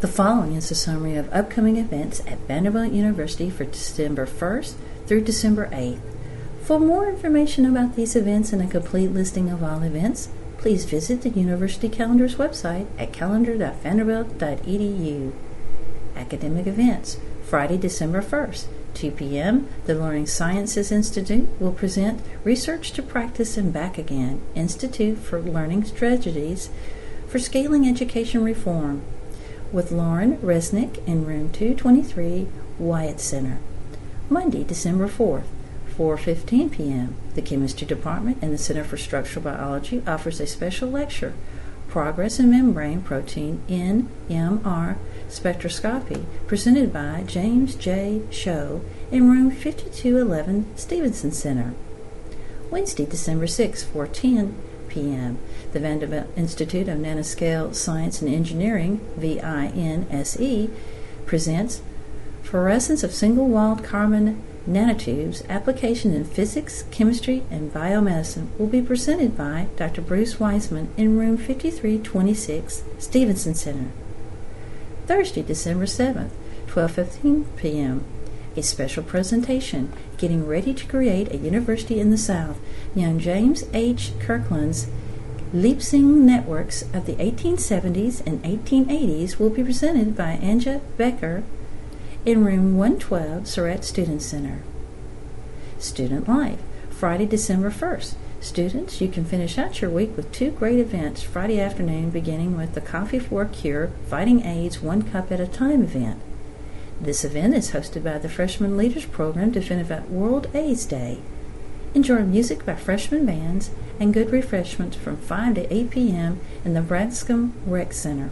The following is a summary of upcoming events at Vanderbilt University for December 1st through December 8th. For more information about these events and a complete listing of all events, please visit the University Calendar's website at calendar.vanderbilt.edu. Academic events. Friday, December 1st, 2 p.m., the Learning Sciences Institute will present Research to Practice and Back Again, Institute for Learning Strategies for Scaling Education Reform, with Lauren Resnick in Room 223, Wyatt Center. Monday, December 4th, 4:15 p.m., the Chemistry Department and the Center for Structural Biology offers a special lecture, Progress in Membrane Protein NMR Spectroscopy, presented by James J. Show in Room 5211, Stevenson Center. Wednesday, December 6, 4:10 p.m., the Vanderbilt Institute of Nanoscale Science and Engineering, VINSE, presents Fluorescence of Single-Walled Carbon Nanotubes, Application in Physics, Chemistry, and Biomedicine will be presented by Dr. Bruce Wiseman in Room 5326, Stevenson Center. Thursday, December 7th, 12:15 p.m., a special presentation, Getting Ready to Create a University in the South, young James H. Kirkland's Leipzig Networks of the 1870s and 1880s will be presented by Anja Becker in Room 112, Surratt Student Center. Student Life, Friday, December 1st. Students, you can finish out your week with two great events Friday afternoon, beginning with the Coffee for a Cure Fighting AIDS 1 Cup at a Time event. This event is hosted by the Freshman Leaders Program to benefit World AIDS Day. Enjoy music by freshman bands and good refreshments from 5 to 8 p.m. in the Branscombe Rec Center.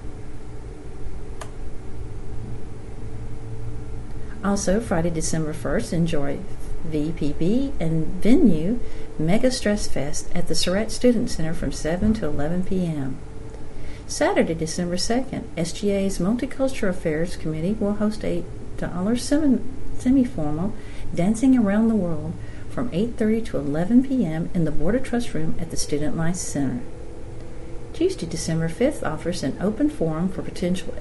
Also, Friday, December 1st, enjoy VPB and Venue Mega Stress Fest at the Surratt Student Center from 7 to 11 p.m. Saturday, December 2nd, SGA's Multicultural Affairs Committee will host a semi-formal Dancing Around the World from 8:30 to 11 p.m. in the Board of Trust Room at the Student Life Center. Tuesday, December 5th, offers an open forum for potential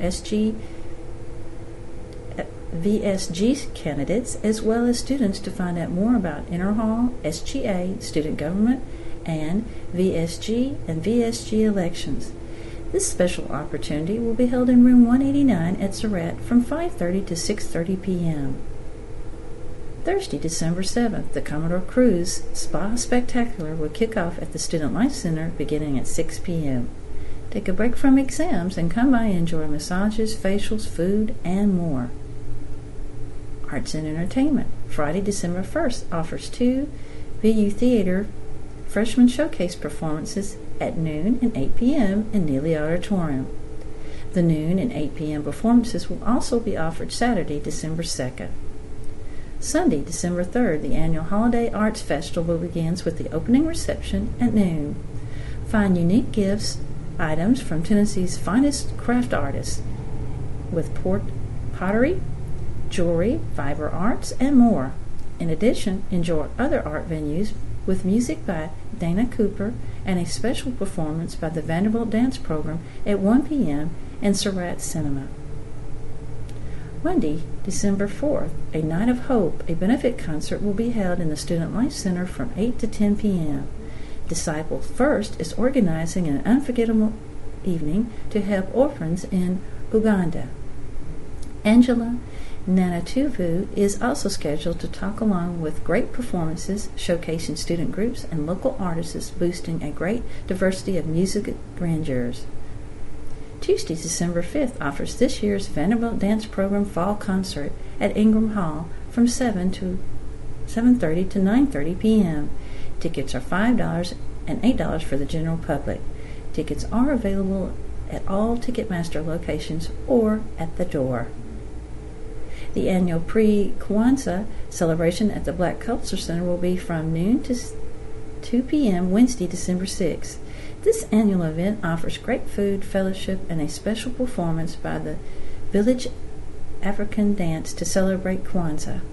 VSG candidates as well as students to find out more about Interhall, SGA, student government, and VSG and VSG elections. This special opportunity will be held in Room 189 at Surratt from 5:30 to 6:30 p.m. Thursday, December 7th, the Commodore Cruise Spa Spectacular will kick off at the Student Life Center beginning at 6 p.m. Take a break from exams and come by and enjoy massages, facials, food, and more. Arts and Entertainment, Friday, December 1st, offers 2 VU Theater freshman showcase performances at noon and 8 p.m. in Neely Auditorium. The noon and 8 p.m. performances will also be offered Saturday, December 2nd. Sunday, December 3rd, the annual Holiday Arts Festival begins with the opening reception at noon. Find unique gifts, items from Tennessee's finest craft artists with pottery, jewelry, fiber arts, and more. In addition, enjoy other art venues with music by Dana Cooper and a special performance by the Vanderbilt Dance Program at 1 p.m. in Surratt Cinema. Monday, December 4th, a Night of Hope, a benefit concert will be held in the Student Life Center from 8 to 10 p.m. Disciple First is organizing an unforgettable evening to help orphans in Uganda. Angela Nanatuvu is also scheduled to talk along with great performances showcasing student groups and local artists, boosting a great diversity of music grandeurs. Tuesday, December 5th, offers this year's Vanderbilt Dance Program Fall Concert at Ingram Hall from 7:30 to 9:30 p.m. Tickets are $5 and $8 for the general public. Tickets are available at all Ticketmaster locations or at the door. The annual Pre-Kwanzaa celebration at the Black Culture Center will be from noon to 2 p.m. Wednesday, December 6th. This annual event offers great food, fellowship, and a special performance by the Village African Dance to celebrate Kwanzaa.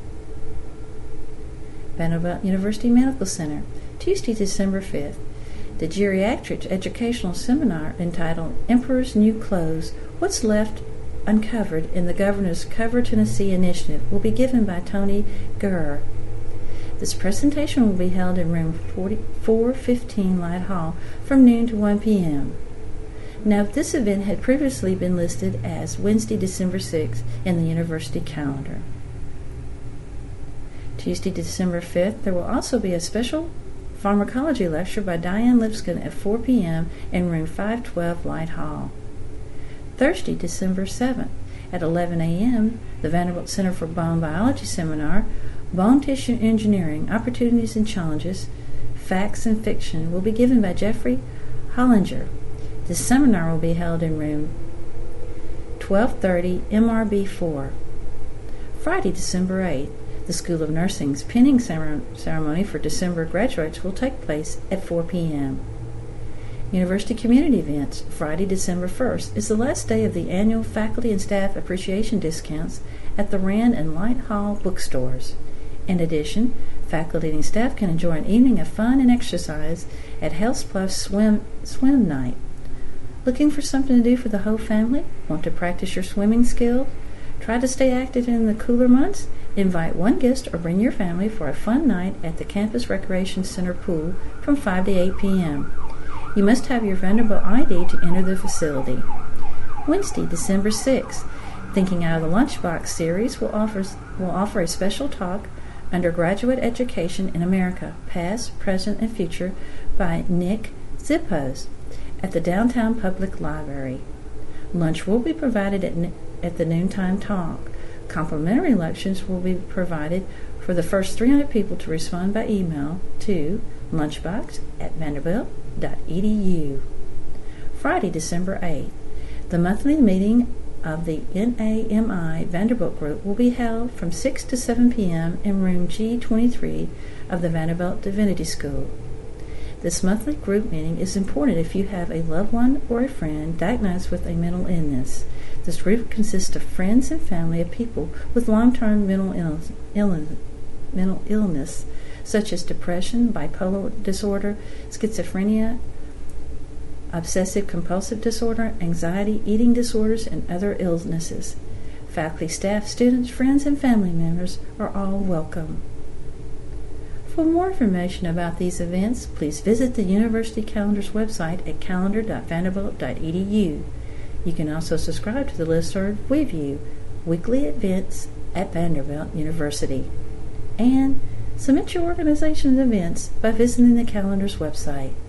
Vanderbilt University Medical Center, Tuesday, December 5th. The Geriatrics Educational Seminar entitled Emperor's New Clothes, What's Left Uncovered in the Governor's Cover Tennessee initiative will be given by Tony Gurr. This presentation will be held in room 415 Light Hall from noon to 1 p.m. Now, this event had previously been listed as Wednesday, December 6th in the university calendar. Tuesday, December 5th, there will also be a special pharmacology lecture by Diane Lipscomb at 4 p.m. in room 512 Light Hall. Thursday, December 7th, at 11 a.m., the Vanderbilt Center for Bone Biology Seminar, Bone Tissue Engineering, Opportunities and Challenges, Facts and Fiction, will be given by Jeffrey Hollinger. This seminar will be held in room 1230 MRB 4. Friday, December 8th, the School of Nursing's pinning ceremony for December graduates will take place at 4 p.m. University Community Events, Friday, December 1st, is the last day of the annual Faculty and Staff Appreciation Discounts at the Rand and Light Hall bookstores. In addition, faculty and staff can enjoy an evening of fun and exercise at Hell's Bluff Swim Night. Looking for something to do for the whole family? Want to practice your swimming skill? Try to stay active in the cooler months? Invite one guest or bring your family for a fun night at the Campus Recreation Center pool from 5 to 8 p.m. You must have your Vanderbilt ID to enter the facility. Wednesday, December 6th, Thinking Out of the Lunchbox series will offer a special talk, Undergraduate Education in America, Past, Present, and Future, by Nick Zippos at the Downtown Public Library. Lunch will be provided at the noontime talk. Complimentary lectures will be provided for the first 300 people to respond by email to lunchbox@vanderbilt.edu. Friday, December 8th, the monthly meeting of the NAMI Vanderbilt Group will be held from 6 to 7 p.m. in room G23 of the Vanderbilt Divinity School. This monthly group meeting is important if you have a loved one or a friend diagnosed with a mental illness. This group consists of friends and family of people with long-term mental illness, such as depression, bipolar disorder, schizophrenia, obsessive-compulsive disorder, anxiety, eating disorders, and other illnesses. Faculty, staff, students, friends, and family members are all welcome. For more information about these events, please visit the University Calendar's website at calendar.vanderbilt.edu. You can also subscribe to the listserv WeView, weekly events at Vanderbilt University. And submit your organization's events by visiting the calendar's website.